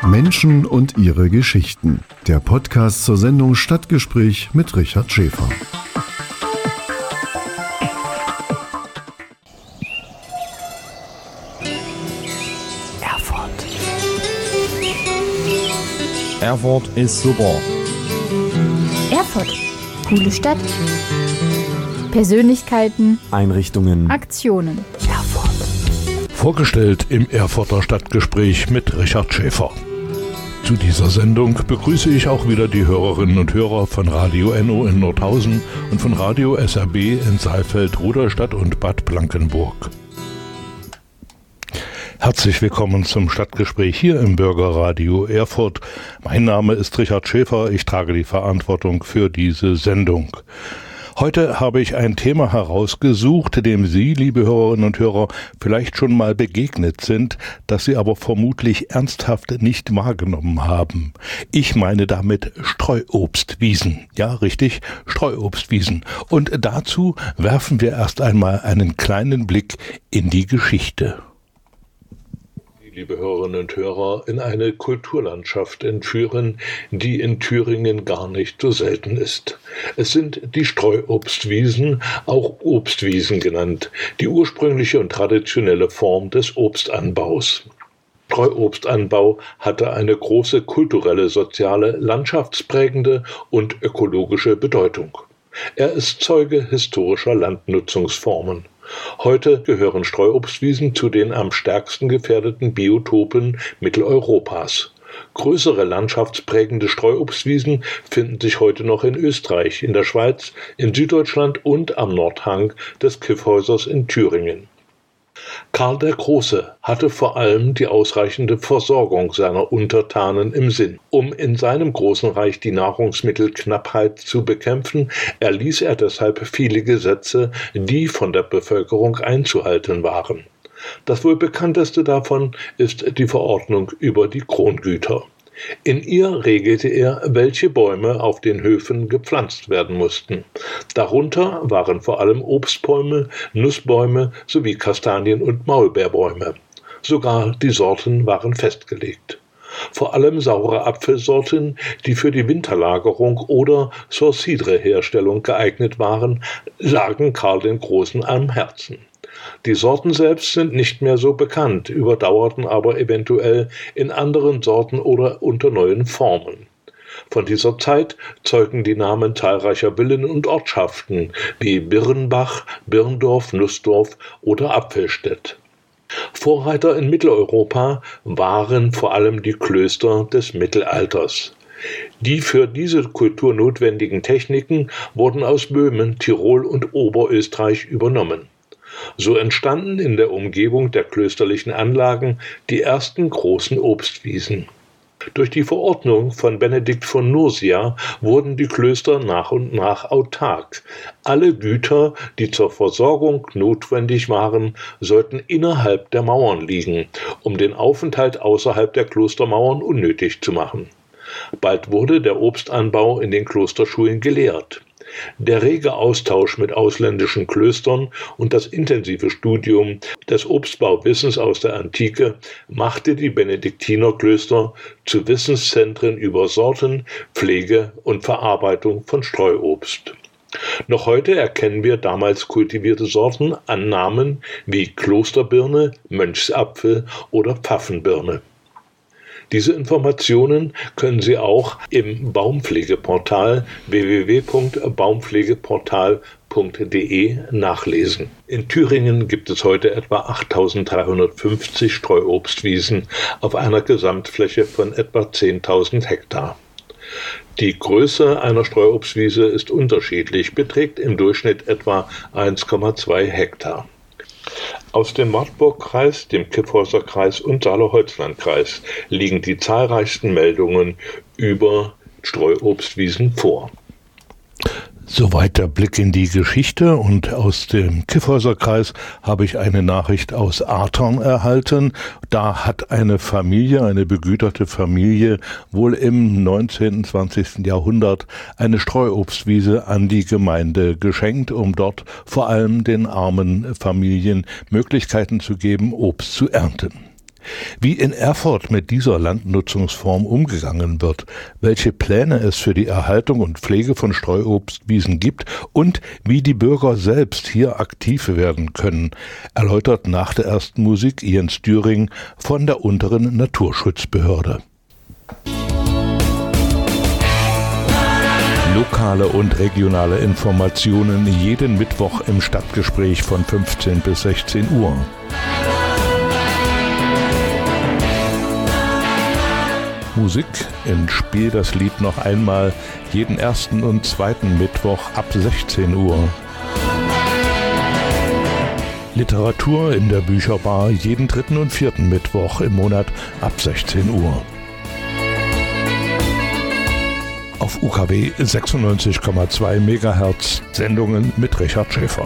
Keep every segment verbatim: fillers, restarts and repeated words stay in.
Menschen und ihre Geschichten. Der Podcast zur Sendung Stadtgespräch mit Richard Schäfer. Erfurt. Erfurt ist super. Erfurt. Coole Stadt. Persönlichkeiten. Einrichtungen. Aktionen. Erfurt. Vorgestellt im Erfurter Stadtgespräch mit Richard Schäfer. Zu dieser Sendung begrüße ich auch wieder die Hörerinnen und Hörer von Radio Enno in Nordhausen und von Radio S R B in Saalfeld, Rudolstadt und Bad Blankenburg. Herzlich willkommen zum Stadtgespräch hier im Bürgerradio Erfurt. Mein Name ist Richard Schäfer, ich trage die Verantwortung für diese Sendung. Heute habe ich ein Thema herausgesucht, dem Sie, liebe Hörerinnen und Hörer, vielleicht schon mal begegnet sind, das Sie aber vermutlich ernsthaft nicht wahrgenommen haben. Ich meine damit Streuobstwiesen. Ja, richtig, Streuobstwiesen. Und dazu werfen wir erst einmal einen kleinen Blick in die Geschichte. Liebe Hörerinnen und Hörer, in eine Kulturlandschaft entführen, die in Thüringen gar nicht so selten ist. Es sind die Streuobstwiesen, auch Obstwiesen genannt, die ursprüngliche und traditionelle Form des Obstanbaus. Streuobstanbau hatte eine große kulturelle, soziale, landschaftsprägende und ökologische Bedeutung. Er ist Zeuge historischer Landnutzungsformen. Heute gehören Streuobstwiesen zu den am stärksten gefährdeten Biotopen Mitteleuropas. Größere landschaftsprägende Streuobstwiesen finden sich heute noch in Österreich, in der Schweiz, in Süddeutschland und am Nordhang des Kyffhäusers in Thüringen. Karl der Große hatte vor allem die ausreichende Versorgung seiner Untertanen im Sinn. Um in seinem großen Reich die Nahrungsmittelknappheit zu bekämpfen, erließ er deshalb viele Gesetze, die von der Bevölkerung einzuhalten waren. Das wohl bekannteste davon ist die Verordnung über die Krongüter. In ihr regelte er, welche Bäume auf den Höfen gepflanzt werden mussten. Darunter waren vor allem Obstbäume, Nussbäume sowie Kastanien- und Maulbeerbäume. Sogar die Sorten waren festgelegt. Vor allem saure Apfelsorten, die für die Winterlagerung oder Sur Cidre-Herstellung geeignet waren, lagen Karl den Großen am Herzen. Die Sorten selbst sind nicht mehr so bekannt, überdauerten aber eventuell in anderen Sorten oder unter neuen Formen. Von dieser Zeit zeugen die Namen zahlreicher Villen und Ortschaften wie Birnbach, Birndorf, Nussdorf oder Apfelstedt. Vorreiter in Mitteleuropa waren vor allem die Klöster des Mittelalters. Die für diese Kultur notwendigen Techniken wurden aus Böhmen, Tirol und Oberösterreich übernommen. So entstanden in der Umgebung der klösterlichen Anlagen die ersten großen Obstwiesen. Durch die Verordnung von Benedikt von Nursia wurden die Klöster nach und nach autark. Alle Güter, die zur Versorgung notwendig waren, sollten innerhalb der Mauern liegen, um den Aufenthalt außerhalb der Klostermauern unnötig zu machen. Bald wurde der Obstanbau in den Klosterschulen gelehrt. Der rege Austausch mit ausländischen Klöstern und das intensive Studium des Obstbauwissens aus der Antike machte die Benediktinerklöster zu Wissenszentren über Sorten, Pflege und Verarbeitung von Streuobst. Noch heute erkennen wir damals kultivierte Sorten an Namen wie Klosterbirne, Mönchsapfel oder Pfaffenbirne. Diese Informationen können Sie auch im Baumpflegeportal w w w punkt baumpflegeportal punkt d e nachlesen. In Thüringen gibt es heute etwa achttausenddreihundertfünfzig Streuobstwiesen auf einer Gesamtfläche von etwa zehntausend Hektar. Die Größe einer Streuobstwiese ist unterschiedlich, beträgt im Durchschnitt etwa eins Komma zwei Hektar. Aus dem Wartburgkreis, dem Kyffhäuserkreis und Saale-Holzland-Kreis liegen die zahlreichsten Meldungen über Streuobstwiesen vor. Soweit der Blick in die Geschichte, und aus dem Kyffhäuserkreis habe ich eine Nachricht aus Artern erhalten. Da hat eine Familie, eine begüterte Familie, wohl im neunzehnten, zwanzigsten Jahrhundert eine Streuobstwiese an die Gemeinde geschenkt, um dort vor allem den armen Familien Möglichkeiten zu geben, Obst zu ernten. Wie in Erfurt mit dieser Landnutzungsform umgegangen wird, welche Pläne es für die Erhaltung und Pflege von Streuobstwiesen gibt und wie die Bürger selbst hier aktiv werden können, erläutert nach der ersten Musik Jens Düring von der Unteren Naturschutzbehörde. Lokale und regionale Informationen jeden Mittwoch im Stadtgespräch von fünfzehn bis sechzehn Uhr. Musik in Spiel das Lied noch einmal jeden ersten und zweiten Mittwoch ab sechzehn Uhr. Literatur in der Bücherbar jeden dritten und vierten Mittwoch im Monat ab sechzehn Uhr. Auf U K W sechsundneunzig Komma zwei Megahertz Sendungen mit Richard Schäfer.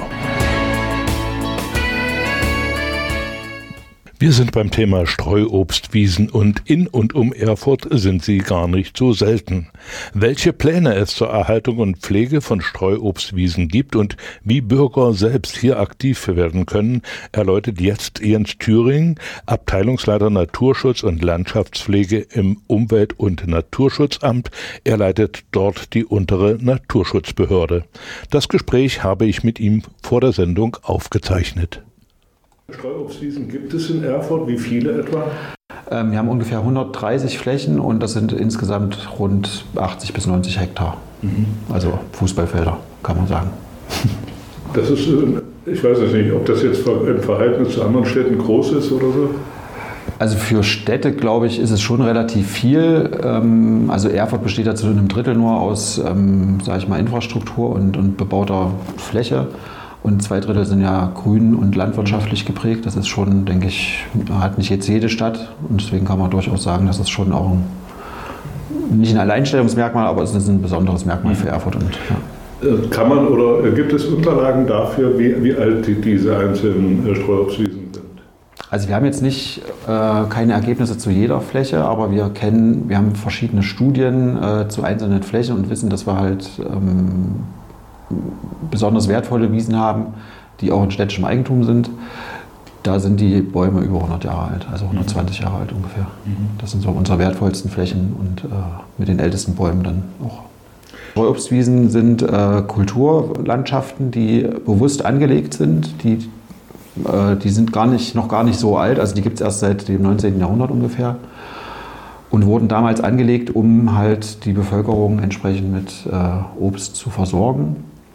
Wir sind beim Thema Streuobstwiesen und in und um Erfurt sind sie gar nicht so selten. Welche Pläne es zur Erhaltung und Pflege von Streuobstwiesen gibt und wie Bürger selbst hier aktiv werden können, erläutert jetzt Jens Düring, Abteilungsleiter Naturschutz und Landschaftspflege im Umwelt- und Naturschutzamt. Er leitet dort die Untere Naturschutzbehörde. Das Gespräch habe ich mit ihm vor der Sendung aufgezeichnet. Streuobstwiesen gibt es in Erfurt, wie viele etwa? Ähm, wir haben ungefähr hundertdreißig Flächen und das sind insgesamt rund achtzig bis neunzig Hektar. Mhm. Also Fußballfelder, kann man sagen. Das ist, ich weiß es nicht, ob das jetzt im Verhältnis zu anderen Städten groß ist oder so? Also für Städte, glaube ich, ist es schon relativ viel. Also Erfurt besteht ja zu einem Drittel nur aus, sage ich mal, Infrastruktur und, und bebauter Fläche. Und zwei Drittel sind ja grün und landwirtschaftlich geprägt. Das ist schon, denke ich, hat nicht jetzt jede Stadt. Und deswegen kann man durchaus sagen, dass es schon auch ein, nicht ein Alleinstellungsmerkmal, aber es ist ein besonderes Merkmal für Erfurt. Und, ja. Kann man oder gibt es Unterlagen dafür, wie, wie alt die, diese einzelnen Streuobstwiesen sind? Also wir haben jetzt nicht äh, keine Ergebnisse zu jeder Fläche, aber wir kennen, wir haben verschiedene Studien äh, zu einzelnen Flächen und wissen, dass wir halt ähm, besonders wertvolle Wiesen haben, die auch in städtischem Eigentum sind. Da sind die Bäume über hundert Jahre alt, also hundertzwanzig Jahre alt ungefähr. Das sind so unsere wertvollsten Flächen und äh, mit den ältesten Bäumen dann auch. Streuobstwiesen sind äh, Kulturlandschaften, die bewusst angelegt sind. Die, äh, die sind gar nicht, noch gar nicht so alt, also die gibt es erst seit dem neunzehnten Jahrhundert ungefähr. Und wurden damals angelegt, um halt die Bevölkerung entsprechend mit äh, Obst zu versorgen.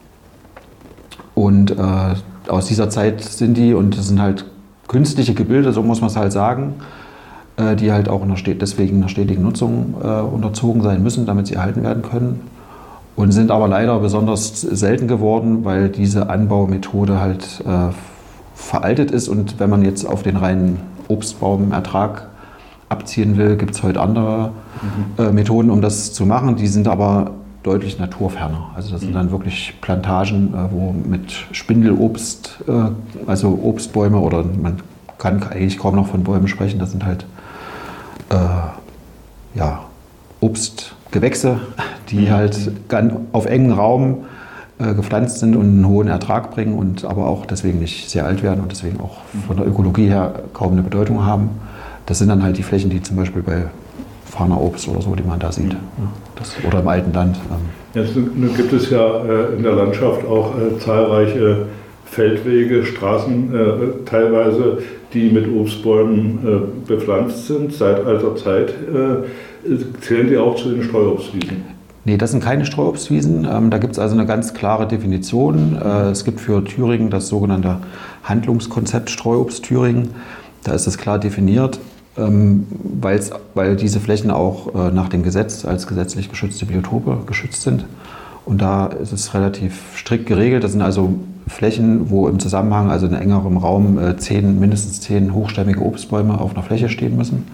Und äh, aus dieser Zeit sind die, und das sind halt künstliche Gebilde, so muss man es halt sagen, äh, die halt auch in der Städt, deswegen in der stetigen Nutzung äh, unterzogen sein müssen, damit sie erhalten werden können. Und sind aber leider besonders selten geworden, weil diese Anbaumethode halt äh, veraltet ist. Und wenn man jetzt auf den reinen Obstbaumertrag abziehen will, gibt es heute andere mhm. äh, Methoden, um das zu machen. Die sind aber deutlich naturferner. Also das sind dann wirklich Plantagen, äh, wo mit Spindelobst, äh, also Obstbäume, oder man kann eigentlich kaum noch von Bäumen sprechen, das sind halt äh, ja, Obstgewächse, die mhm. halt ganz auf engem Raum äh, gepflanzt sind und einen hohen Ertrag bringen und aber auch deswegen nicht sehr alt werden und deswegen auch von der Ökologie her kaum eine Bedeutung haben. Das sind dann halt die Flächen, die zum Beispiel bei Farnerobst oder so, die man da sieht. Das, oder im alten Land. Jetzt gibt es ja in der Landschaft auch zahlreiche Feldwege, Straßen teilweise, die mit Obstbäumen bepflanzt sind, seit alter Zeit. Zählen die auch zu den Streuobstwiesen? Nee, das sind keine Streuobstwiesen. Da gibt es also eine ganz klare Definition. Es gibt für Thüringen das sogenannte Handlungskonzept Streuobst Thüringen. Da ist es klar definiert. Ähm, weil diese Flächen auch äh, nach dem Gesetz als gesetzlich geschützte Biotope geschützt sind. Und da ist es relativ strikt geregelt. Das sind also Flächen, wo im Zusammenhang, also in engerem Raum, äh, zehn, mindestens zehn hochstämmige Obstbäume auf einer Fläche stehen müssen.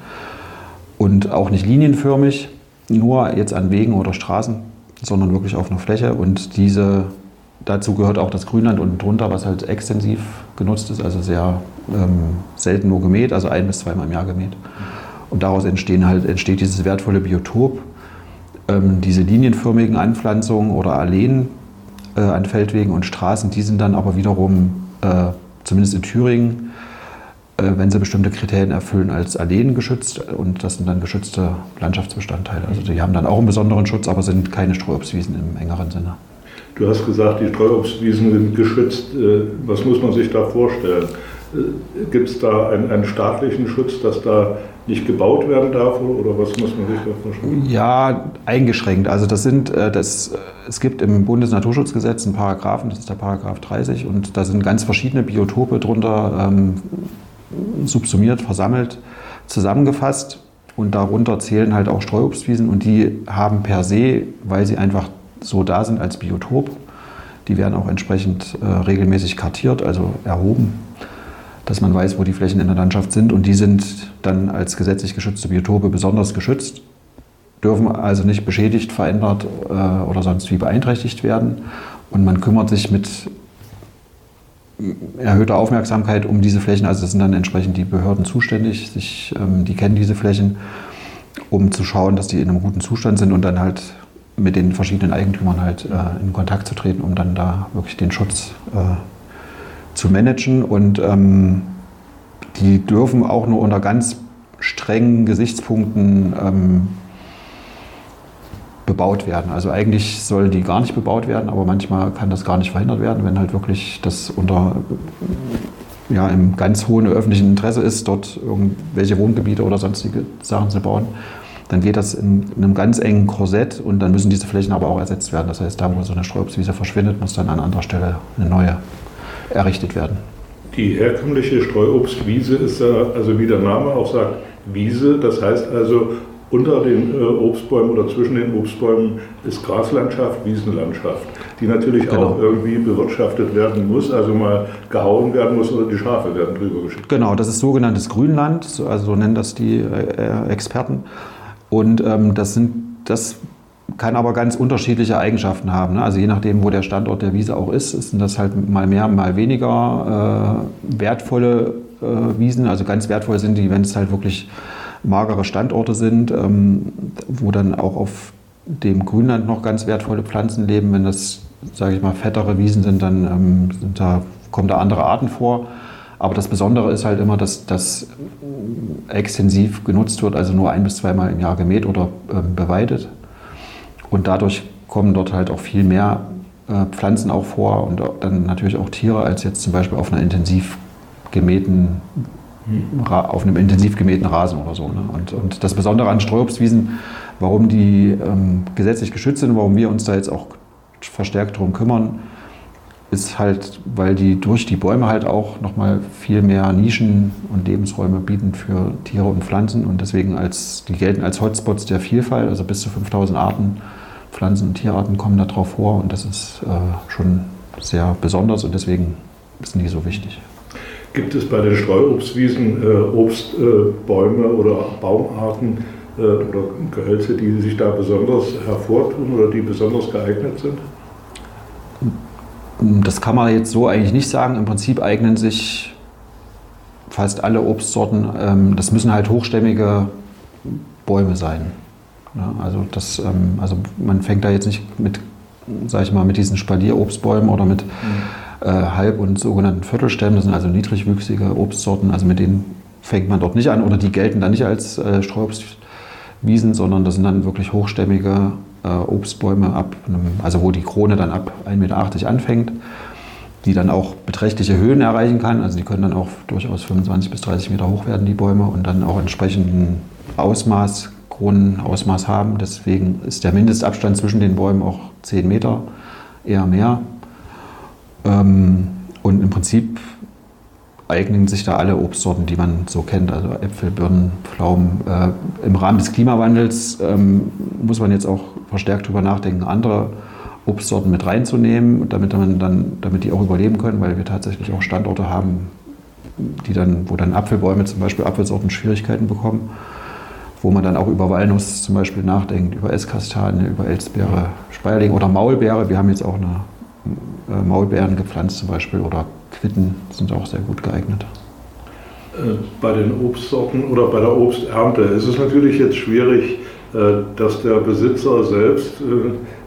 Und auch nicht linienförmig, nur jetzt an Wegen oder Straßen, sondern wirklich auf einer Fläche. Und diese, dazu gehört auch das Grünland unten drunter, was halt extensiv genutzt ist, also sehr ähm, selten nur gemäht, also ein- bis zweimal im Jahr gemäht. Und daraus entstehen halt, entsteht dieses wertvolle Biotop. Ähm, diese linienförmigen Anpflanzungen oder Alleen äh, an Feldwegen und Straßen, die sind dann aber wiederum, äh, zumindest in Thüringen, wenn sie bestimmte Kriterien erfüllen, als Alleen geschützt und das sind dann geschützte Landschaftsbestandteile. Also die haben dann auch einen besonderen Schutz, aber sind keine Streuobstwiesen im engeren Sinne. Du hast gesagt, die Streuobstwiesen sind geschützt. Was muss man sich da vorstellen? Gibt es da einen, einen staatlichen Schutz, dass da nicht gebaut werden darf oder was muss man sich da vorstellen? Ja, eingeschränkt. Also das sind, das, es gibt im Bundesnaturschutzgesetz einen Paragraphen, das ist der Paragraph dreißig und da sind ganz verschiedene Biotope drunter ähm, subsumiert, versammelt, zusammengefasst und darunter zählen halt auch Streuobstwiesen und die haben per se, weil sie einfach so da sind als Biotop, die werden auch entsprechend äh, regelmäßig kartiert, also erhoben, dass man weiß, wo die Flächen in der Landschaft sind und die sind dann als gesetzlich geschützte Biotope besonders geschützt, dürfen also nicht beschädigt, verändert äh, oder sonst wie beeinträchtigt werden und man kümmert sich mit erhöhter Aufmerksamkeit um diese Flächen, also das sind dann entsprechend die Behörden zuständig, sich, ähm, die kennen diese Flächen, um zu schauen, dass die in einem guten Zustand sind und dann halt mit den verschiedenen Eigentümern halt äh, in Kontakt zu treten, um dann da wirklich den Schutz äh, zu managen und ähm, die dürfen auch nur unter ganz strengen Gesichtspunkten ähm, bebaut werden. Also eigentlich soll die gar nicht bebaut werden, aber manchmal kann das gar nicht verhindert werden, wenn halt wirklich das unter ja, im ganz hohen öffentlichen Interesse ist, dort irgendwelche Wohngebiete oder sonstige Sachen zu bauen. Dann geht das in, in einem ganz engen Korsett und dann müssen diese Flächen aber auch ersetzt werden. Das heißt, da wo so eine Streuobstwiese verschwindet, muss dann an anderer Stelle eine neue errichtet werden. Die herkömmliche Streuobstwiese ist ja, also wie der Name auch sagt, Wiese. Das heißt also, unter den äh, Obstbäumen oder zwischen den Obstbäumen ist Graslandschaft, Wiesenlandschaft, die natürlich genau. auch irgendwie bewirtschaftet werden muss, also mal gehauen werden muss oder die Schafe werden drüber geschickt. Genau, das ist sogenanntes Grünland, also so nennen das die äh, Experten. Und ähm, das, sind, das kann aber ganz unterschiedliche Eigenschaften haben. Ne? Also je nachdem, wo der Standort der Wiese auch ist, sind das halt mal mehr, mal weniger äh, wertvolle äh, Wiesen. Also ganz wertvoll sind die, wenn es halt wirklich magere Standorte sind, ähm, wo dann auch auf dem Grünland noch ganz wertvolle Pflanzen leben. Wenn das, sage ich mal, fettere Wiesen sind, dann ähm, sind da, kommen da andere Arten vor. Aber das Besondere ist halt immer, dass das extensiv genutzt wird, also nur ein- bis zweimal im Jahr gemäht oder ähm, beweidet. Und dadurch kommen dort halt auch viel mehr äh, Pflanzen auch vor und dann natürlich auch Tiere, als jetzt zum Beispiel auf einer intensiv gemähten auf einem intensiv gemähten Rasen oder so. Ne? Und, und das Besondere an Streuobstwiesen, warum die ähm, gesetzlich geschützt sind, warum wir uns da jetzt auch verstärkt darum kümmern, ist halt, weil die durch die Bäume halt auch nochmal viel mehr Nischen und Lebensräume bieten für Tiere und Pflanzen und deswegen als, die gelten als Hotspots der Vielfalt, also bis zu fünftausend Arten, Pflanzen- und Tierarten kommen da drauf vor und das ist äh, schon sehr besonders und deswegen sind die so wichtig. Gibt es bei den Streuobstwiesen äh, Obstbäume äh, oder Baumarten äh, oder Gehölze, die sich da besonders hervortun oder die besonders geeignet sind? Das kann man jetzt so eigentlich nicht sagen. Im Prinzip eignen sich fast alle Obstsorten. Ähm, das müssen halt hochstämmige Bäume sein. Ja, also, das, ähm, also man fängt da jetzt nicht mit, sag ich mal, mit diesen Spalierobstbäumen oder mit mhm. äh, Halb- und sogenannten Viertelstämmen. Das sind also niedrigwüchsige Obstsorten. Also mit denen fängt man dort nicht an oder die gelten dann nicht als äh, Streuobstwiesen, sondern das sind dann wirklich hochstämmige äh, Obstbäume, ab einem, also wo die Krone dann ab ein Meter achtzig anfängt, die dann auch beträchtliche Höhen erreichen kann. Also die können dann auch durchaus fünfundzwanzig bis dreißig Meter hoch werden, die Bäume, und dann auch entsprechenden Ausmaß, Kronenausmaß haben. Deswegen ist der Mindestabstand zwischen den Bäumen auch zehn Meter, eher mehr. Ähm, und im Prinzip eignen sich da alle Obstsorten, die man so kennt, also Äpfel, Birnen, Pflaumen. Äh, Im Rahmen des Klimawandels ähm, muss man jetzt auch verstärkt darüber nachdenken, andere Obstsorten mit reinzunehmen, damit man dann, damit die auch überleben können, weil wir tatsächlich auch Standorte haben, die dann, wo dann Apfelbäume zum Beispiel Apfelsorten Schwierigkeiten bekommen, wo man dann auch über Walnuss zum Beispiel nachdenkt, über Esskastanie, über Elsbeere, Speierling oder Maulbeere. Wir haben jetzt auch eine äh, Maulbeeren gepflanzt zum Beispiel, oder Quitten sind auch sehr gut geeignet. Bei den Obstsorten oder bei der Obsternte ist es natürlich jetzt schwierig, dass der Besitzer selbst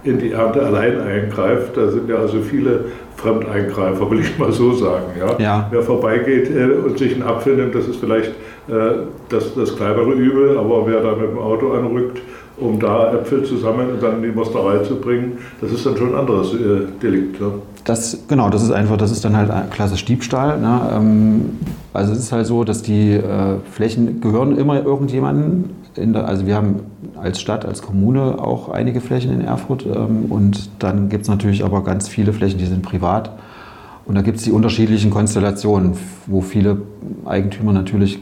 in die Ernte allein eingreift. Da sind ja also viele Fremdeingreifer, will ich mal so sagen. Ja? Ja. Wer vorbeigeht äh, und sich einen Apfel nimmt, das ist vielleicht äh, das, das kleinere Übel, aber wer da mit dem Auto anrückt, um da Äpfel zu sammeln und dann in die Mosterei zu bringen, das ist dann schon ein anderes äh, Delikt. Ne? Das, genau, das ist einfach, das ist dann halt klassisch Diebstahl. Ne? Ähm, also es ist halt so, dass die äh, Flächen gehören immer irgendjemandem. In der, also wir haben als Stadt, als Kommune auch einige Flächen in Erfurt ähm, und dann gibt es natürlich aber ganz viele Flächen, die sind privat. Und da gibt es die unterschiedlichen Konstellationen, wo viele Eigentümer natürlich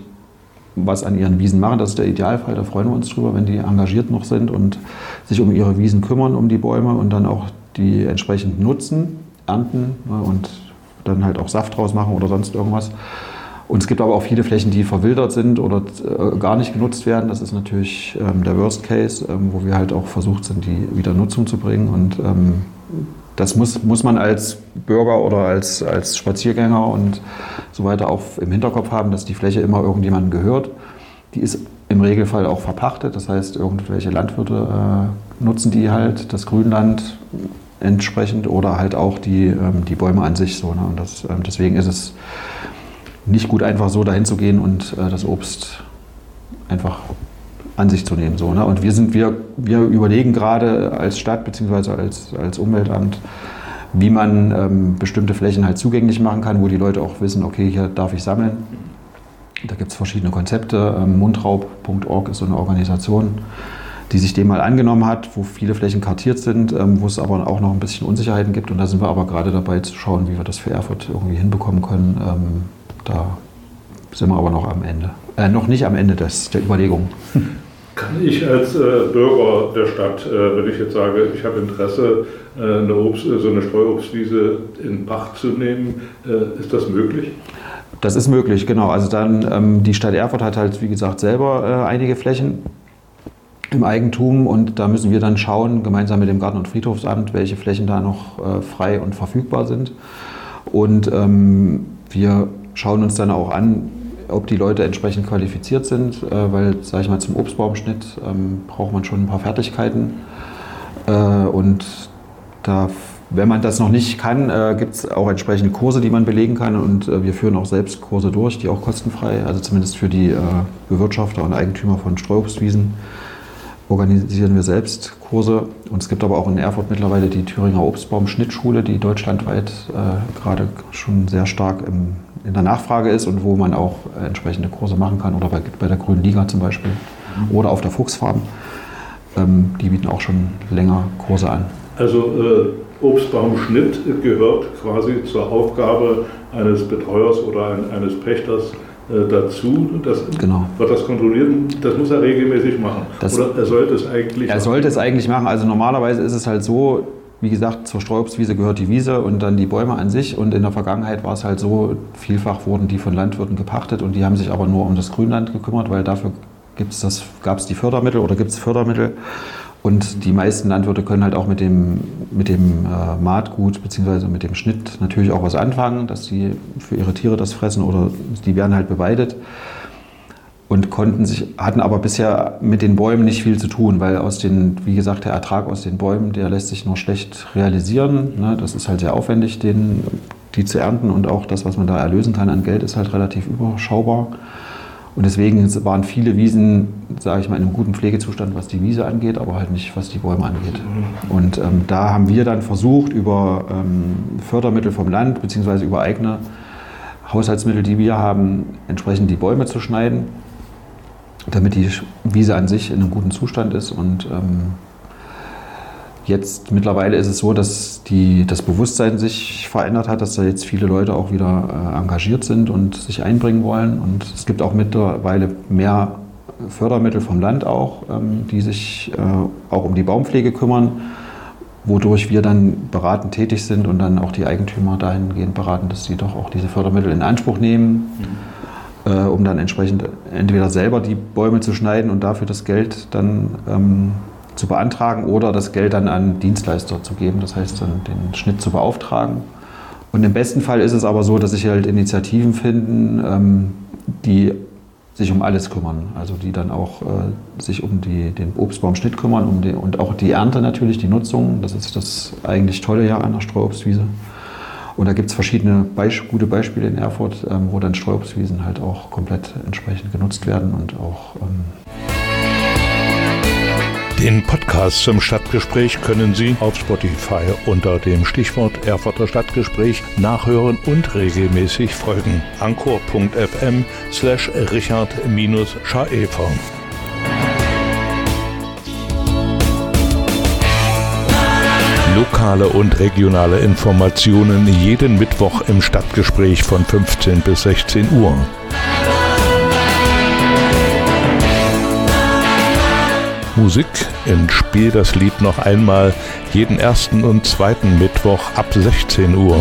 was an ihren Wiesen machen. Das ist der Idealfall, da freuen wir uns drüber, wenn die engagiert noch sind und sich um ihre Wiesen kümmern, um die Bäume und dann auch die entsprechend nutzen, ernten und dann halt auch Saft draus machen oder sonst irgendwas. Und es gibt aber auch viele Flächen, die verwildert sind oder äh, gar nicht genutzt werden. Das ist natürlich ähm, der Worst Case, ähm, wo wir halt auch versucht sind, die wieder in Nutzung zu bringen. Und ähm, das muss, muss man als Bürger oder als, als Spaziergänger und so weiter auch im Hinterkopf haben, dass die Fläche immer irgendjemandem gehört. Die ist im Regelfall auch verpachtet. Das heißt, irgendwelche Landwirte äh, nutzen die halt, das Grünland entsprechend oder halt auch die, ähm, die Bäume an sich. So, ne? Und das, ähm, deswegen ist es nicht gut, einfach so dahin zu gehen und äh, das Obst einfach an sich zu nehmen. So, ne? Und wir, sind, wir, wir überlegen gerade als Stadt bzw. Als, als Umweltamt, wie man ähm, bestimmte Flächen halt zugänglich machen kann, wo die Leute auch wissen, okay, hier darf ich sammeln. Da gibt es verschiedene Konzepte. Ähm, mundraub punkt org ist so eine Organisation, die sich dem mal angenommen hat, wo viele Flächen kartiert sind, ähm, wo es aber auch noch ein bisschen Unsicherheiten gibt. Und da sind wir aber gerade dabei zu schauen, wie wir das für Erfurt irgendwie hinbekommen können. Ähm, Da sind wir aber noch am Ende. Äh, noch nicht am Ende des, der Überlegung. Kann ich als äh, Bürger der Stadt, äh, wenn ich jetzt sage, ich habe Interesse, äh, eine Obst, so eine Streuobstwiese in Pacht zu nehmen, äh, ist das möglich? Das ist möglich, genau. Also dann ähm, die Stadt Erfurt hat halt, wie gesagt, selber äh, einige Flächen im Eigentum und da müssen wir dann schauen, gemeinsam mit dem Garten- und Friedhofsamt, welche Flächen da noch äh, frei und verfügbar sind. Und ähm, wir schauen uns dann auch an, ob die Leute entsprechend qualifiziert sind, äh, weil, sage ich mal, zum Obstbaumschnitt ähm, braucht man schon ein paar Fertigkeiten. Äh, und da, wenn man das noch nicht kann, äh, gibt es auch entsprechende Kurse, die man belegen kann. Und äh, wir führen auch selbst Kurse durch, die auch kostenfrei, also zumindest für die äh, Bewirtschafter und Eigentümer von Streuobstwiesen, organisieren wir selbst Kurse. Und es gibt aber auch in Erfurt mittlerweile die Thüringer Obstbaum-Schnittschule, die deutschlandweit äh, gerade schon sehr stark im, in der Nachfrage ist und wo man auch äh, entsprechende Kurse machen kann. Oder bei, bei der Grünen Liga zum Beispiel. Mhm. Oder auf der Fuchsfarm. Ähm, die bieten auch schon länger Kurse an. Also äh, Obstbaumschnitt gehört quasi zur Aufgabe eines Betreuers oder ein, eines Pächters dazu, das, genau. Wird das kontrolliert, das muss er regelmäßig machen. Das, Oder er sollte es eigentlich Er machen. sollte es eigentlich machen. Also normalerweise ist es halt so, wie gesagt, zur Streuobstwiese gehört die Wiese und dann die Bäume an sich. Und in der Vergangenheit war es halt so, vielfach wurden die von Landwirten gepachtet und die haben sich aber nur um das Grünland gekümmert, weil dafür gibt's das, gab es die Fördermittel oder gibt es Fördermittel. Und die meisten Landwirte können halt auch mit dem, mit dem äh, Maatgut bzw. mit dem Schnitt natürlich auch was anfangen, dass sie für ihre Tiere das fressen oder die werden halt beweidet und konnten sich, hatten aber bisher mit den Bäumen nicht viel zu tun, weil aus den, wie gesagt, der Ertrag aus den Bäumen, der lässt sich nur schlecht realisieren. Ne? Das ist halt sehr aufwendig, den, die zu ernten und auch das, was man da erlösen kann an Geld, ist halt relativ überschaubar. Und deswegen waren viele Wiesen, sage ich mal, in einem guten Pflegezustand, was die Wiese angeht, aber halt nicht, was die Bäume angeht. Und ähm, da haben wir dann versucht, über ähm, Fördermittel vom Land bzw. über eigene Haushaltsmittel, die wir haben, entsprechend die Bäume zu schneiden, damit die Wiese an sich in einem guten Zustand ist. Und ähm, jetzt mittlerweile ist es so, dass die, das Bewusstsein sich verändert hat, dass da jetzt viele Leute auch wieder äh, engagiert sind und sich einbringen wollen. Und es gibt auch mittlerweile mehr Fördermittel vom Land auch, ähm, die sich äh, auch um die Baumpflege kümmern, wodurch wir dann beratend tätig sind und dann auch die Eigentümer dahingehend beraten, dass sie doch auch diese Fördermittel in Anspruch nehmen, mhm. äh, um dann entsprechend entweder selber die Bäume zu schneiden und dafür das Geld dann ähm, zu beantragen oder das Geld dann an Dienstleister zu geben, das heißt dann den Schnitt zu beauftragen. Und im besten Fall ist es aber so, dass sich halt Initiativen finden, ähm, die sich um alles kümmern. Also die dann auch äh, sich um die, den Obstbaumschnitt kümmern um die, und auch die Ernte natürlich, die Nutzung. Das ist das eigentlich Tolle ja an der Streuobstwiese. Und da gibt es verschiedene Beisp- gute Beispiele in Erfurt, ähm, wo dann Streuobstwiesen halt auch komplett entsprechend genutzt werden und auch... Ähm Den Podcast zum Stadtgespräch können Sie auf Spotify unter dem Stichwort Erfurter Stadtgespräch nachhören und regelmäßig folgen. anchor.fm slash Richard-Schaefer. Lokale und regionale Informationen jeden Mittwoch im Stadtgespräch von fünfzehn bis sechzehn Uhr. Musik in Spiel das Lied noch einmal jeden ersten und zweiten Mittwoch ab sechzehn Uhr.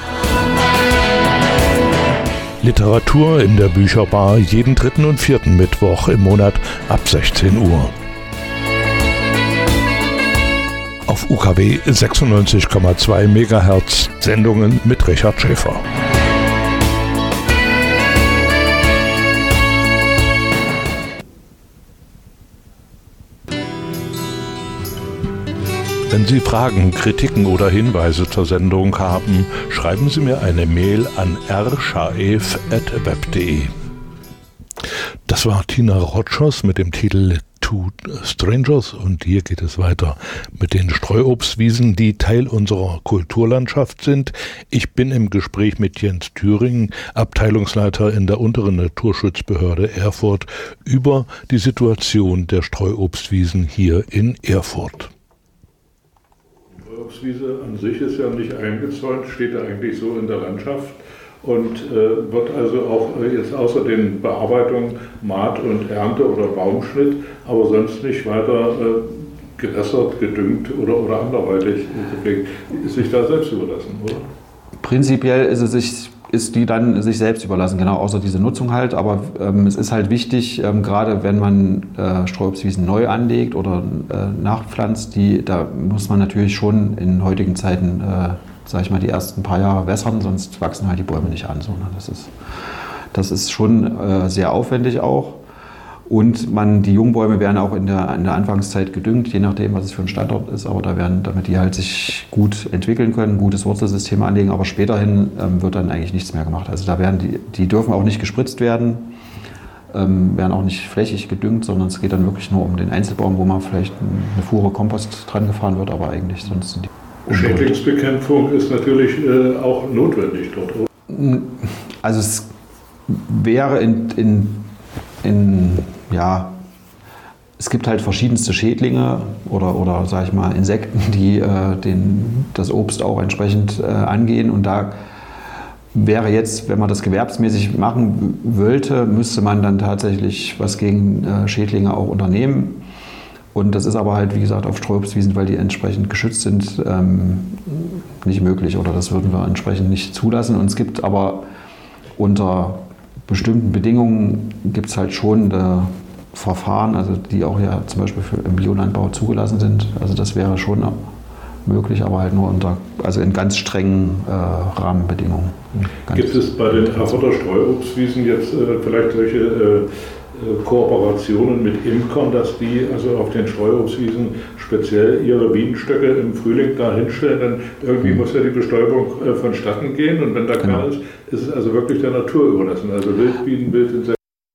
Literatur in der Bücherbar jeden dritten und vierten Mittwoch im Monat ab sechzehn Uhr. Auf U K W sechsundneunzig Komma zwei Megahertz Sendungen mit Richard Schäfer. Wenn Sie Fragen, Kritiken oder Hinweise zur Sendung haben, schreiben Sie mir eine Mail an r schaef at web punkt de. Das war Tina Rotschers mit dem Titel Two Strangers und hier geht es weiter mit den Streuobstwiesen, die Teil unserer Kulturlandschaft sind. Ich bin im Gespräch mit Jens Thüring, Abteilungsleiter in der unteren Naturschutzbehörde Erfurt, über die Situation der Streuobstwiesen hier in Erfurt. Die Streuobstwiese an sich ist ja nicht eingezäunt, steht ja eigentlich so in der Landschaft. Und äh, wird also auch äh, jetzt außer den Bearbeitungen, Maat und Ernte oder Baumschnitt, aber sonst nicht weiter äh, gewässert, gedüngt oder, oder anderweitig gepflegt. Ist sich da selbst überlassen, oder? Prinzipiell ist es sich, ist die dann sich selbst überlassen, genau, außer diese Nutzung halt. Aber ähm, es ist halt wichtig, ähm, gerade wenn man äh, Streuobstwiesen neu anlegt oder äh, nachpflanzt, die, da muss man natürlich schon in heutigen Zeiten äh, sag ich mal, die ersten paar Jahre wässern, sonst wachsen halt die Bäume nicht an. So, ne? Das ist, das ist schon äh, sehr aufwendig auch. Und man, die Jungbäume werden auch in der, in der Anfangszeit gedüngt, je nachdem, was es für ein Standort ist. Aber da werden, damit die halt sich gut entwickeln können, ein gutes Wurzelsystem anlegen. Aber späterhin ähm, wird dann eigentlich nichts mehr gemacht. Also da werden die, die dürfen auch nicht gespritzt werden, ähm, werden auch nicht flächig gedüngt, sondern es geht dann wirklich nur um den Einzelbaum, wo mal vielleicht eine Fuhre Kompost dran gefahren wird, aber eigentlich sonst sind die. Schädlingsbekämpfung ist natürlich äh, auch notwendig dort. Also es wäre in, in, in, ja, es gibt halt verschiedenste Schädlinge oder, oder sag ich mal, Insekten, die äh, den, das Obst auch entsprechend äh, angehen. Und da wäre jetzt, wenn man das gewerbsmäßig machen wollte, müsste man dann tatsächlich was gegen äh, Schädlinge auch unternehmen. Und das ist aber halt, wie gesagt, auf Streuobstwiesen, weil die entsprechend geschützt sind, ähm, nicht möglich. Oder das würden wir entsprechend nicht zulassen. Und es gibt aber unter bestimmten Bedingungen gibt es halt schon äh, Verfahren, also die auch ja zum Beispiel für, im Biolandbau zugelassen sind. Also das wäre schon möglich, aber halt nur unter, also in ganz strengen äh, Rahmenbedingungen. Ganz gibt es bei den Erfurter Streuobstwiesen jetzt äh, vielleicht solche äh, Kooperationen mit Imkern, dass die also auf den Streuobstwiesen speziell ihre Bienenstöcke im Frühling da hinstellen, denn irgendwie mhm. muss ja die Bestäubung äh, vonstatten gehen und wenn da genau. keiner ist, ist es also wirklich der Natur überlassen, also Wildbienen, Wildinsekten.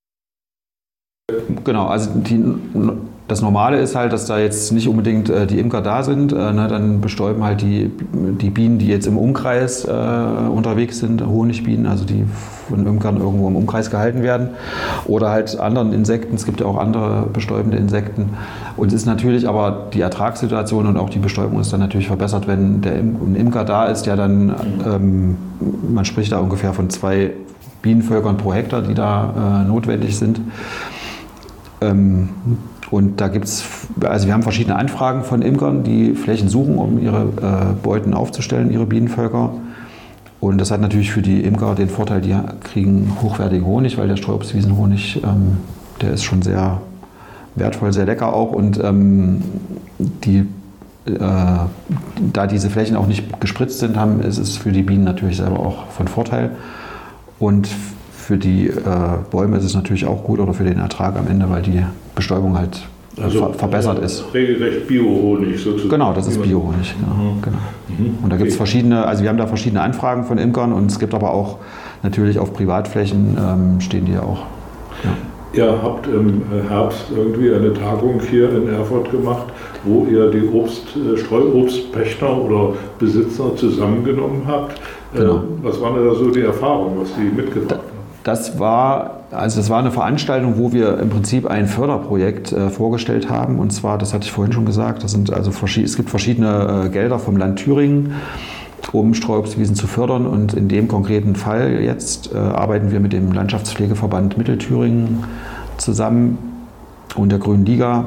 Genau, also die, das Normale ist halt, dass da jetzt nicht unbedingt äh, die Imker da sind, äh, ne, dann bestäuben halt die, die Bienen, die jetzt im Umkreis äh, unterwegs sind, Honigbienen, also die von Imkern irgendwo im Umkreis gehalten werden oder halt anderen Insekten, es gibt ja auch andere bestäubende Insekten und es ist natürlich aber die Ertragssituation und auch die Bestäubung ist dann natürlich verbessert, wenn der Im- ein Imker da ist, der dann, ähm, man spricht da ungefähr von zwei Bienenvölkern pro Hektar, die da äh, notwendig sind. Ähm, und da gibt es, also wir haben verschiedene Anfragen von Imkern, die Flächen suchen, um ihre äh, Beuten aufzustellen, ihre Bienenvölker. Und das hat natürlich für die Imker den Vorteil, die kriegen hochwertigen Honig, weil der Streuobstwiesenhonig, ähm, der ist schon sehr wertvoll, sehr lecker auch. Und ähm, die, äh, da diese Flächen auch nicht gespritzt sind, haben, ist es für die Bienen natürlich selber auch von Vorteil. Und für die äh, Bäume ist es natürlich auch gut oder für den Ertrag am Ende, weil die Bestäubung halt also, ver verbessert ist. Regelrecht Bio-Honig sozusagen. Genau, das ist Bio-Honig. Genau, mhm. genau. Mhm. Und da gibt es verschiedene, also wir haben da verschiedene Anfragen von Imkern und es gibt aber auch natürlich auf Privatflächen ähm, stehen die ja auch. Ja. Ihr habt im Herbst irgendwie eine Tagung hier in Erfurt gemacht, wo ihr die Obst, Streuobstpächter oder Besitzer zusammengenommen habt. Genau. Was waren da so die Erfahrungen, was die mitgebracht haben? Das war, also das war eine Veranstaltung, wo wir im Prinzip ein Förderprojekt äh, vorgestellt haben. Und zwar, das hatte ich vorhin schon gesagt, das sind also es gibt verschiedene äh, Gelder vom Land Thüringen, um Streuobstwiesen zu fördern. Und in dem konkreten Fall jetzt äh, arbeiten wir mit dem Landschaftspflegeverband Mittelthüringen zusammen und der Grünen Liga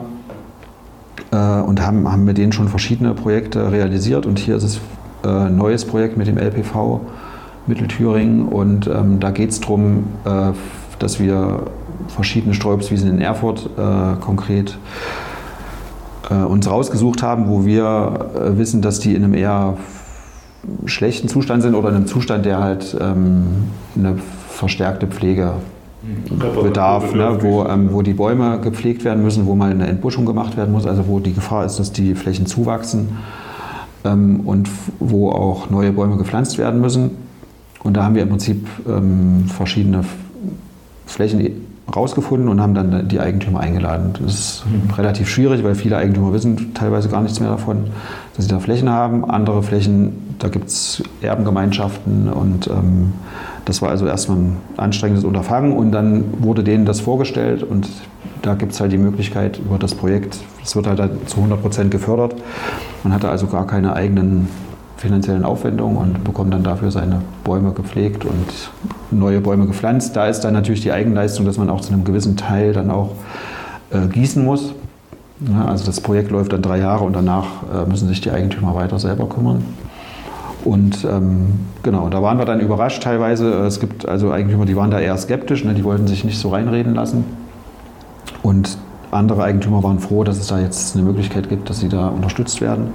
äh, und haben, haben mit denen schon verschiedene Projekte realisiert. Und hier ist es äh, ein neues Projekt mit dem L P V Mittelthüringen. Und ähm, da geht es darum, äh, dass wir verschiedene Streuobstwiesen in Erfurt äh, konkret äh, uns rausgesucht haben, wo wir äh, wissen, dass die in einem eher schlechten Zustand sind oder in einem Zustand, der halt ähm, eine verstärkte Pflege bedarf, ne, wo, ähm, wo die Bäume gepflegt werden müssen, wo mal eine Entbuschung gemacht werden muss, also wo die Gefahr ist, dass die Flächen zuwachsen ähm, und wo auch neue Bäume gepflanzt werden müssen. Und da haben wir im Prinzip ähm, verschiedene Flächen rausgefunden und haben dann die Eigentümer eingeladen. Das ist mhm. relativ schwierig, weil viele Eigentümer wissen teilweise gar nichts mehr davon, dass sie da Flächen haben. Andere Flächen, da gibt es Erbengemeinschaften und ähm, das war also erstmal ein anstrengendes Unterfangen und dann wurde denen das vorgestellt und da gibt es halt die Möglichkeit über das Projekt, es wird halt zu hundert Prozent gefördert. Man hatte also gar keine eigenen finanziellen Aufwendungen und bekommt dann dafür seine Bäume gepflegt und neue Bäume gepflanzt. Da ist dann natürlich die Eigenleistung, dass man auch zu einem gewissen Teil dann auch äh, gießen muss. Ja, also das Projekt läuft dann drei Jahre und danach äh, müssen sich die Eigentümer weiter selber kümmern. Und ähm, genau, da waren wir dann überrascht teilweise. Es gibt also Eigentümer, die waren da eher skeptisch, ne, die wollten sich nicht so reinreden lassen. Und andere Eigentümer waren froh, dass es da jetzt eine Möglichkeit gibt, dass sie da unterstützt werden.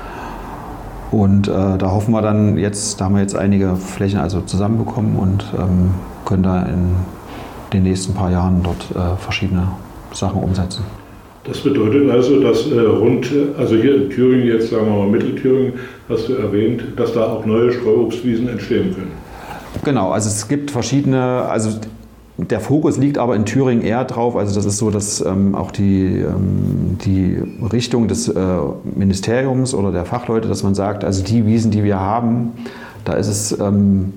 Und äh, da hoffen wir dann jetzt, da haben wir jetzt einige Flächen also zusammenbekommen und ähm, können da in den nächsten paar Jahren dort äh, verschiedene Sachen umsetzen. Das bedeutet also, dass äh, rund, also hier in Thüringen, jetzt sagen wir mal Mittelthüringen, hast du erwähnt, dass da auch neue Streuobstwiesen entstehen können. Genau, also es gibt verschiedene, also der Fokus liegt aber in Thüringen eher drauf, also das ist so, dass ähm, auch die, ähm, die Richtung des äh, Ministeriums oder der Fachleute, dass man sagt, also die Wiesen, die wir haben, da ist es, ähm,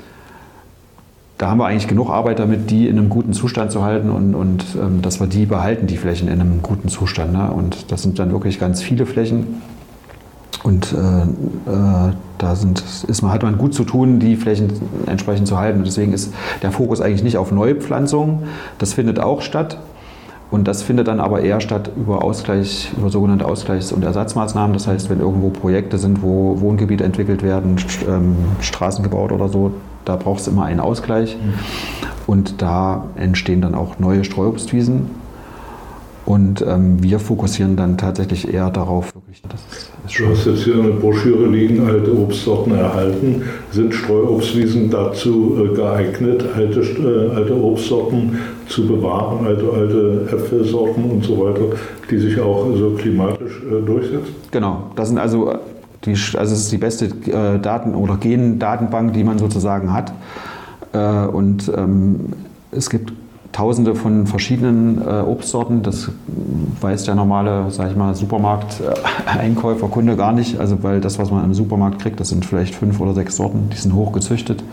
da haben wir eigentlich genug Arbeit damit, die in einem guten Zustand zu halten und, und ähm, dass wir die behalten, die Flächen in einem guten Zustand. Ne? Und das sind dann wirklich ganz viele Flächen. Und äh, äh, da sind, ist man, hat man gut zu tun, die Flächen entsprechend zu halten. Und deswegen ist der Fokus eigentlich nicht auf Neupflanzung. Das findet auch statt. Und das findet dann aber eher statt über Ausgleich, über sogenannte Ausgleichs- und Ersatzmaßnahmen. Das heißt, wenn irgendwo Projekte sind, wo Wohngebiete entwickelt werden, ähm, Straßen gebaut oder so, da braucht es immer einen Ausgleich. Mhm. Und da entstehen dann auch neue Streuobstwiesen. Und ähm, wir fokussieren dann tatsächlich eher darauf, wirklich, das ist Du hast jetzt hier eine Broschüre liegen, alte Obstsorten erhalten. Sind Streuobstwiesen dazu äh, geeignet, alte, äh, alte Obstsorten zu bewahren, alte, alte Äpfelsorten und so weiter, die sich auch so klimatisch äh, durchsetzen? Genau, das sind also, die, also es ist die beste äh, Daten- oder Gendatenbank, die man sozusagen hat. Äh, und ähm, es gibt Tausende von verschiedenen äh, Obstsorten, das weiß der normale, sag ich mal, Supermarkt-Einkäufer, Kunde gar nicht. Also weil das, was man im Supermarkt kriegt, das sind vielleicht fünf oder sechs Sorten, die sind hochgezüchtet.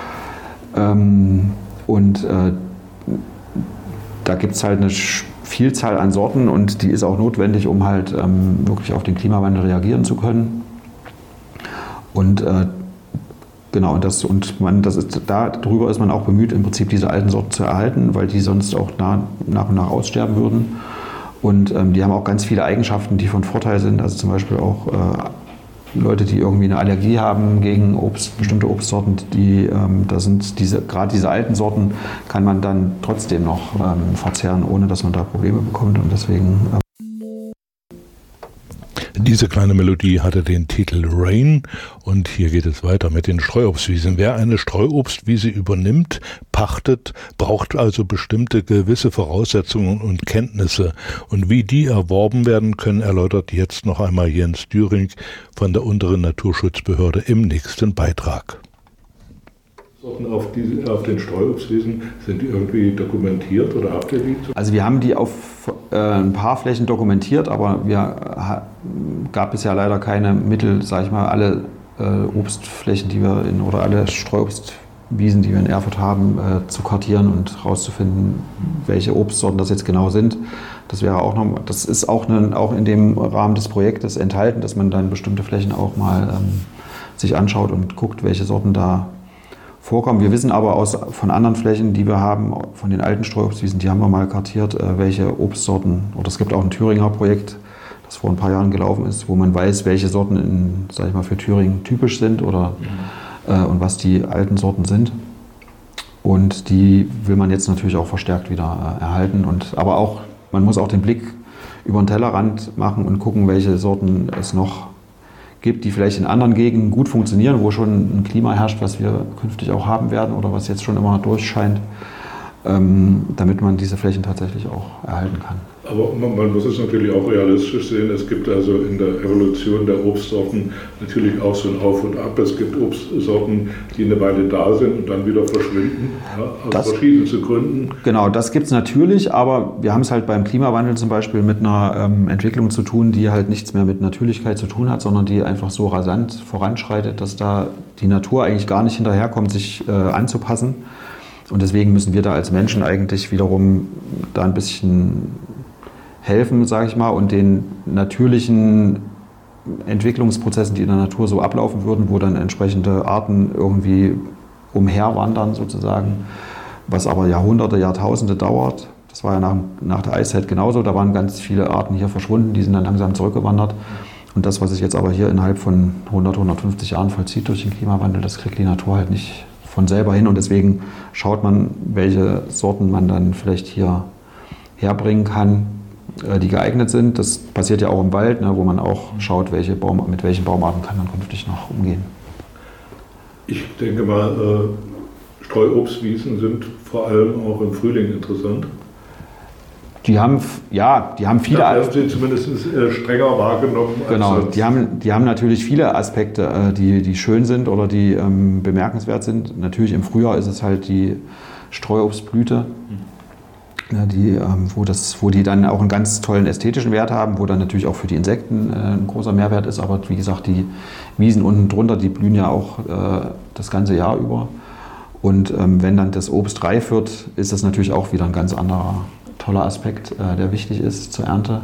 Ähm, und äh, da gibt es halt eine Vielzahl an Sorten und die ist auch notwendig, um halt ähm, wirklich auf den Klimawandel reagieren zu können. Und äh, Genau, und, das, und man, das ist, darüber ist man auch bemüht, im Prinzip diese alten Sorten zu erhalten, weil die sonst auch nach, nach und nach aussterben würden. Und ähm, die haben auch ganz viele Eigenschaften, die von Vorteil sind. Also zum Beispiel auch äh, Leute, die irgendwie eine Allergie haben gegen Obst, bestimmte Obstsorten, die, ähm, da sind diese, gerade diese alten Sorten kann man dann trotzdem noch ähm, verzehren, ohne dass man da Probleme bekommt. Und deswegen. Ähm Diese kleine Melodie hatte den Titel Rain und hier geht es weiter mit den Streuobstwiesen. Wer eine Streuobstwiese übernimmt, pachtet, braucht also bestimmte gewisse Voraussetzungen und Kenntnisse. Und wie die erworben werden können, erläutert jetzt noch einmal Jens Düring von der Unteren Naturschutzbehörde im nächsten Beitrag. Auf, die, auf den Streuobstwiesen, sind die irgendwie dokumentiert oder habt ihr die? Also wir haben die auf äh, ein paar Flächen dokumentiert, aber wir ha, gab es ja leider keine Mittel, sage ich mal, alle äh, Obstflächen, die wir in oder alle Streuobstwiesen, die wir in Erfurt haben, äh, zu kartieren und herauszufinden, welche Obstsorten das jetzt genau sind. Das wäre auch noch, das ist auch, ne, auch in dem Rahmen des Projektes enthalten, dass man dann bestimmte Flächen auch mal ähm, sich anschaut und guckt, welche Sorten da vorkommen. Wir wissen aber aus, von anderen Flächen, die wir haben, von den alten Streuobstwiesen, die haben wir mal kartiert, welche Obstsorten, oder es gibt auch ein Thüringer Projekt, das vor ein paar Jahren gelaufen ist, wo man weiß, welche Sorten in, sag ich mal, für Thüringen typisch sind oder, mhm. äh, und was die alten Sorten sind. Und die will man jetzt natürlich auch verstärkt wieder äh, erhalten. Und, aber auch, man muss auch den Blick über den Tellerrand machen und gucken, welche Sorten es noch gibt, die vielleicht in anderen Gegenden gut funktionieren, wo schon ein Klima herrscht, was wir künftig auch haben werden oder was jetzt schon immer durchscheint, ähm, damit man diese Flächen tatsächlich auch erhalten kann. Aber man, man muss es natürlich auch realistisch sehen. Es gibt also in der Evolution der Obstsorten natürlich auch so ein Auf und Ab. Es gibt Obstsorten, die eine Weile da sind und dann wieder verschwinden, ja, aus das, verschiedensten Gründen. Genau, das gibt es natürlich, aber wir haben es halt beim Klimawandel zum Beispiel mit einer ähm, Entwicklung zu tun, die halt nichts mehr mit Natürlichkeit zu tun hat, sondern die einfach so rasant voranschreitet, dass da die Natur eigentlich gar nicht hinterherkommt, sich äh, anzupassen. Und deswegen müssen wir da als Menschen eigentlich wiederum da ein bisschen helfen, sage ich mal, und den natürlichen Entwicklungsprozessen, die in der Natur so ablaufen würden, wo dann entsprechende Arten irgendwie umherwandern sozusagen, was aber Jahrhunderte, Jahrtausende dauert. Das war ja nach, nach der Eiszeit genauso, da waren ganz viele Arten hier verschwunden, die sind dann langsam zurückgewandert. Und das, was sich jetzt aber hier innerhalb von hundert, hundertfünfzig Jahren vollzieht durch den Klimawandel, das kriegt die Natur halt nicht von selber hin. Und deswegen schaut man, welche Sorten man dann vielleicht hier herbringen kann, die geeignet sind. Das passiert ja auch im Wald, ne, wo man auch schaut, welche Baum, mit welchen Baumarten kann man künftig noch umgehen. Ich denke mal, äh, Streuobstwiesen sind vor allem auch im Frühling interessant. Die haben, ja, die haben viele... Da haben sie zumindest äh, strenger wahrgenommen. Genau, als die haben, die haben natürlich viele Aspekte, äh, die, die schön sind oder die ähm, bemerkenswert sind. Natürlich im Frühjahr ist es halt die Streuobstblüte. Mhm. Ja, die, ähm, wo, das, wo die dann auch einen ganz tollen ästhetischen Wert haben, wo dann natürlich auch für die Insekten äh, ein großer Mehrwert ist. Aber wie gesagt, die Wiesen unten drunter, die blühen ja auch äh, das ganze Jahr über. Und ähm, wenn dann das Obst reif wird, ist das natürlich auch wieder ein ganz anderer, toller Aspekt, äh, der wichtig ist zur Ernte.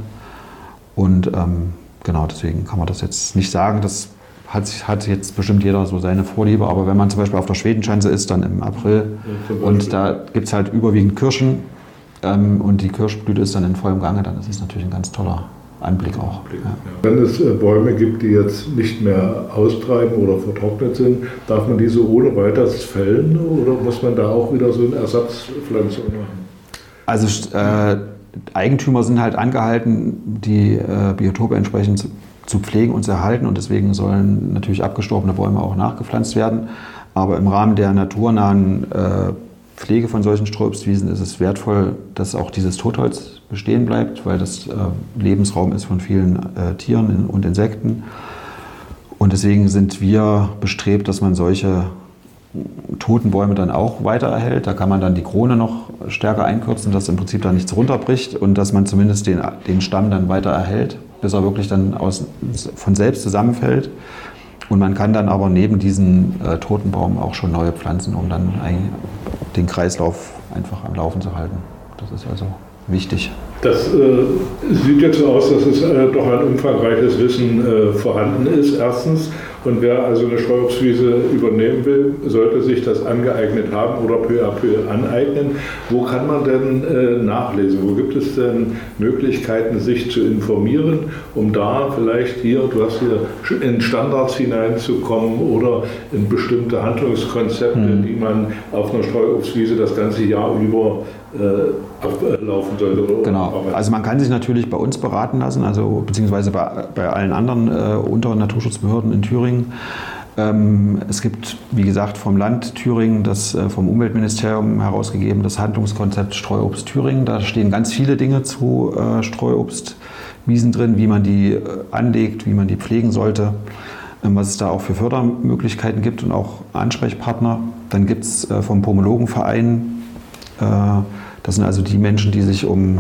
Und ähm, genau, deswegen kann man das jetzt nicht sagen. Das hat, hat jetzt bestimmt jeder so seine Vorliebe. Aber wenn man zum Beispiel auf der Schwedenschanze ist, dann im April, ja, und da gibt es halt überwiegend Kirschen, und die Kirschblüte ist dann in vollem Gange, dann ist es natürlich ein ganz toller Anblick auch. Ja. Wenn es Bäume gibt, die jetzt nicht mehr austreiben oder vertrocknet sind, darf man diese ohne weiteres fällen oder muss man da auch wieder so eine Ersatzpflanzung machen? Also äh, Eigentümer sind halt angehalten, die äh, Biotope entsprechend zu, zu pflegen und zu erhalten, und deswegen sollen natürlich abgestorbene Bäume auch nachgepflanzt werden. Aber im Rahmen der naturnahen äh, Pflege von solchen Streuobstwiesen ist es wertvoll, dass auch dieses Totholz bestehen bleibt, weil das äh, Lebensraum ist von vielen äh, Tieren und Insekten. Und deswegen sind wir bestrebt, dass man solche toten Bäume dann auch weiter erhält. Da kann man dann die Krone noch stärker einkürzen, dass im Prinzip da nichts runterbricht und dass man zumindest den, den Stamm dann weiter erhält, bis er wirklich dann aus, von selbst zusammenfällt. Und man kann dann aber neben diesen äh, toten Baum auch schon neue pflanzen, um dann ein, den Kreislauf einfach am Laufen zu halten. Das ist also wichtig. Das äh, sieht jetzt so aus, dass es äh, doch ein umfangreiches Wissen äh, vorhanden ist, erstens. Und wer also eine Streuobstwiese übernehmen will, sollte sich das angeeignet haben oder peu à peu aneignen. Wo kann man denn äh, nachlesen? Wo gibt es denn Möglichkeiten, sich zu informieren, um da vielleicht hier, du hast hier in Standards hineinzukommen oder in bestimmte Handlungskonzepte, mhm. die man auf einer Streuobstwiese das ganze Jahr über äh, ablaufen sollte. Oder genau. Also man kann sich natürlich bei uns beraten lassen, also beziehungsweise bei, bei allen anderen äh, unteren Naturschutzbehörden in Thüringen. Ähm, es gibt, wie gesagt, vom Land Thüringen, das äh, vom Umweltministerium herausgegeben, das Handlungskonzept Streuobst Thüringen. Da stehen ganz viele Dinge zu äh, Streuobstwiesen drin, wie man die äh, anlegt, wie man die pflegen sollte, ähm, was es da auch für Fördermöglichkeiten gibt und auch Ansprechpartner. Dann gibt es äh, vom Pomologenverein, äh, das sind also die Menschen, die sich um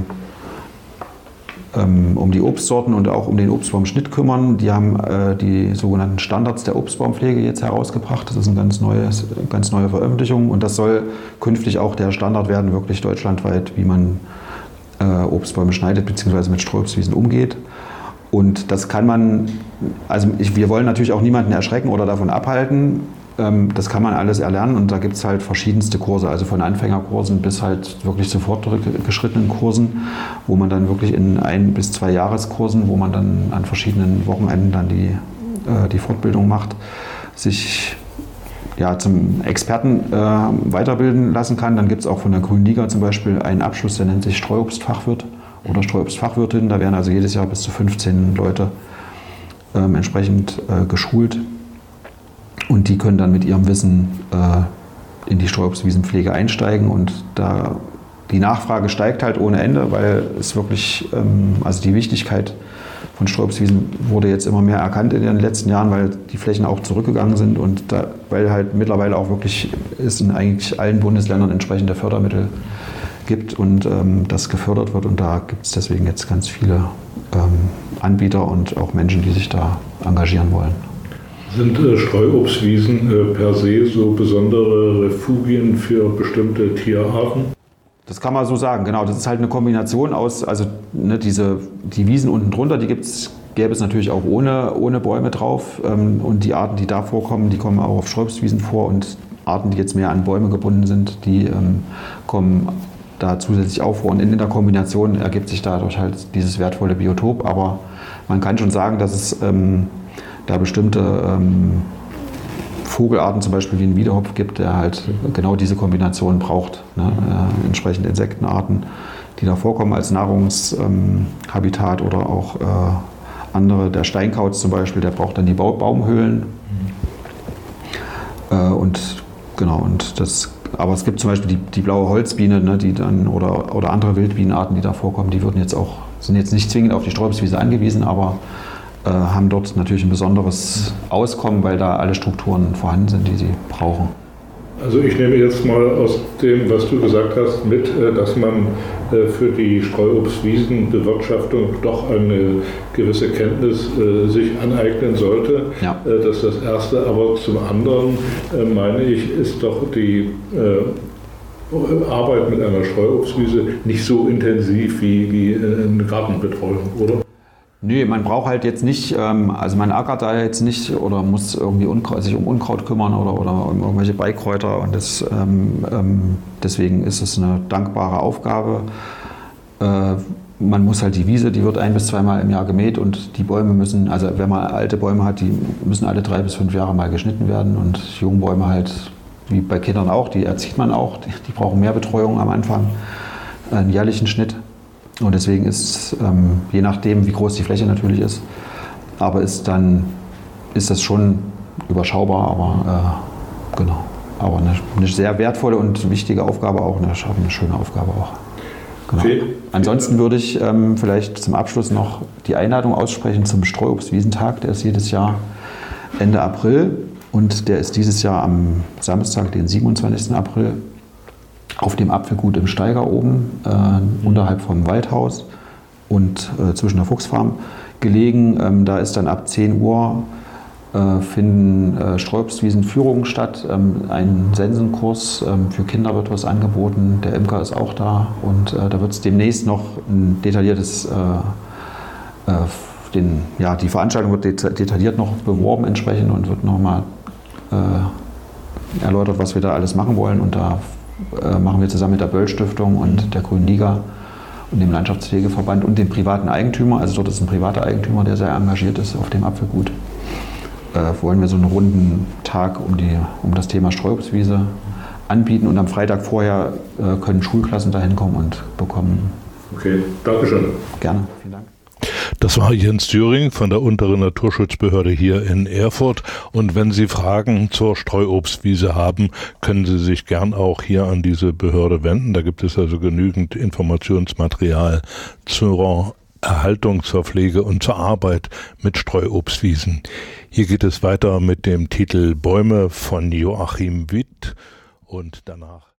um die Obstsorten und auch um den Obstbaumschnitt kümmern. Die haben äh, die sogenannten Standards der Obstbaumpflege jetzt herausgebracht. Das ist eine ganz neue, ganz neue Veröffentlichung und das soll künftig auch der Standard werden, wirklich deutschlandweit, wie man äh, Obstbäume schneidet bzw. mit Streuobstwiesen umgeht. Und das kann man, also ich, wir wollen natürlich auch niemanden erschrecken oder davon abhalten. Ähm, das kann man alles erlernen und da gibt es halt verschiedenste Kurse, also von Anfängerkursen bis halt wirklich zu fortgeschrittenen Kursen, wo man dann wirklich in ein bis zwei Jahreskursen, wo man dann an verschiedenen Wochenenden dann die, äh, die Fortbildung macht, sich ja, zum Experten äh, weiterbilden lassen kann. Dann gibt es auch von der Grünen Liga zum Beispiel einen Abschluss, der nennt sich Streuobstfachwirt oder Streuobstfachwirtin. Da werden also jedes Jahr bis zu fünfzehn Leute äh, entsprechend äh, geschult. Und die können dann mit ihrem Wissen äh, in die Streuobstwiesenpflege einsteigen und da die Nachfrage steigt halt ohne Ende, weil es wirklich, ähm, also die Wichtigkeit von Streuobstwiesen wurde jetzt immer mehr erkannt in den letzten Jahren, weil die Flächen auch zurückgegangen sind und da, weil halt mittlerweile auch wirklich es in eigentlich allen Bundesländern entsprechende Fördermittel gibt und ähm, das gefördert wird und da gibt es deswegen jetzt ganz viele ähm, Anbieter und auch Menschen, die sich da engagieren wollen. Sind äh, Streuobstwiesen äh, per se so besondere Refugien für bestimmte Tierarten? Das kann man so sagen, genau. Das ist halt eine Kombination aus, also ne, diese, die Wiesen unten drunter, die gibt's, gäbe es natürlich auch ohne, ohne Bäume drauf. Ähm, und die Arten, die da vorkommen, die kommen auch auf Streuobstwiesen vor. Und Arten, die jetzt mehr an Bäume gebunden sind, die ähm, kommen da zusätzlich auch vor. Und in der Kombination ergibt sich dadurch halt dieses wertvolle Biotop. Aber man kann schon sagen, dass es ähm, da bestimmte ähm, Vogelarten, zum Beispiel wie ein Wiedehopf gibt, der halt genau diese Kombination braucht. Ne? Äh, entsprechend Insektenarten, die da vorkommen als Nahrungshabitat ähm, oder auch äh, andere. Der Steinkauz zum Beispiel, der braucht dann die ba- Baumhöhlen. Äh, und genau, und das, aber es gibt zum Beispiel die, die blaue Holzbiene, ne, die dann, oder, oder andere Wildbienenarten, die da vorkommen, die würden jetzt auch, sind jetzt nicht zwingend auf die Streuobstwiese angewiesen, aber haben dort natürlich ein besonderes Auskommen, weil da alle Strukturen vorhanden sind, die sie brauchen. Also ich nehme jetzt mal aus dem, was du gesagt hast, mit, dass man für die Streuobstwiesenbewirtschaftung doch eine gewisse Kenntnis sich aneignen sollte. Ja. Das ist das Erste. Aber zum anderen, meine ich, ist doch die Arbeit mit einer Streuobstwiese nicht so intensiv wie, wie eine Gartenbetreuung, oder? Nee, man braucht halt jetzt nicht, also man ackert da jetzt nicht oder muss irgendwie Unkraut, sich um Unkraut kümmern oder, oder um irgendwelche Beikräuter und das, ähm, ähm, deswegen ist es eine dankbare Aufgabe. Äh, man muss halt die Wiese, die wird ein bis zweimal im Jahr gemäht und die Bäume müssen, also wenn man alte Bäume hat, die müssen alle drei bis fünf Jahre mal geschnitten werden und Jungbäume halt, wie bei Kindern auch, die erzieht man auch, die, die brauchen mehr Betreuung am Anfang, einen jährlichen Schnitt. Und deswegen ist, ähm, je nachdem, wie groß die Fläche natürlich ist, aber ist dann ist das schon überschaubar, aber äh, genau. Aber eine, eine sehr wertvolle und wichtige Aufgabe auch, eine, eine schöne Aufgabe auch. Genau. Okay. Ansonsten würde ich ähm, vielleicht zum Abschluss noch die Einladung aussprechen zum Streuobstwiesentag. Der ist jedes Jahr Ende April und der ist dieses Jahr am Samstag, den siebenundzwanzigsten April. Auf dem Apfelgut im Steiger oben, äh, unterhalb vom Waldhaus und äh, zwischen der Fuchsfarm gelegen. Ähm, da ist dann ab zehn Uhr äh, finden äh, Streuobstwiesenführungen statt. Ähm, ein Sensenkurs ähm, für Kinder wird was angeboten. Der Imker ist auch da und äh, da wird es demnächst noch ein detailliertes, äh, äh, den, ja, die Veranstaltung wird det- detailliert noch beworben entsprechend und wird nochmal äh, erläutert, was wir da alles machen wollen. Und da machen wir zusammen mit der Böll-Stiftung und der Grünen Liga und dem Landschaftspflegeverband und dem privaten Eigentümer, also dort ist ein privater Eigentümer, der sehr engagiert ist auf dem Apfelgut, äh, wollen wir so einen runden Tag um, die, um das Thema Streuobstwiese anbieten und am Freitag vorher äh, können Schulklassen da hinkommen und bekommen. Okay, Dankeschön. Gerne, vielen Dank. Das war Jens Düring von der Unteren Naturschutzbehörde hier in Erfurt. Und wenn Sie Fragen zur Streuobstwiese haben, können Sie sich gern auch hier an diese Behörde wenden. Da gibt es also genügend Informationsmaterial zur Erhaltung, zur Pflege und zur Arbeit mit Streuobstwiesen. Hier geht es weiter mit dem Titel Bäume von Joachim Witt und danach